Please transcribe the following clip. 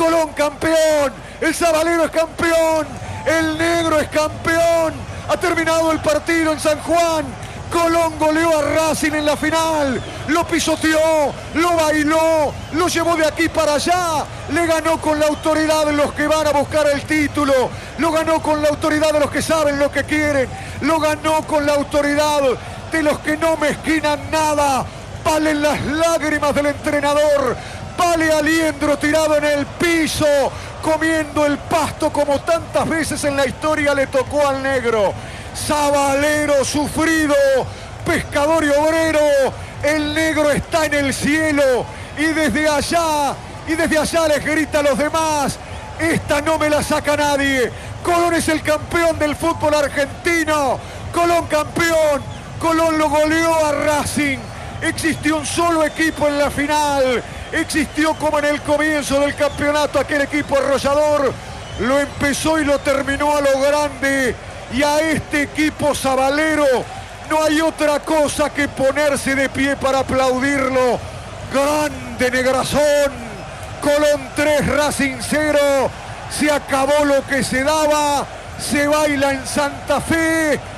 Colón campeón, el Sabalero es campeón, el Negro es campeón. Ha terminado el partido en San Juan. Colón goleó a Racing en la final, lo pisoteó, lo bailó, lo llevó de aquí para allá, le ganó con la autoridad de los que van a buscar el título, lo ganó con la autoridad de los que saben lo que quieren, lo ganó con la autoridad de los que no mezquinan nada. Valen las lágrimas del entrenador, vale Aliendro tirado en el piso, comiendo el pasto como tantas veces en la historia le tocó al Negro. Sabalero sufrido, Pescador y Obrero, el Negro está en el cielo y desde allá les grita a los demás: esta no me la saca nadie. Colón es el campeón del fútbol argentino, Colón campeón, Colón lo goleó a Racing. Existió un solo equipo en la final, existió como en el comienzo del campeonato aquel equipo arrollador, lo empezó y lo terminó a lo grande. Y a este equipo sabalero no hay otra cosa que ponerse de pie para aplaudirlo. Grande Negrazón, Colón 3, Racing 0. Se acabó lo que se daba, se baila en Santa Fe.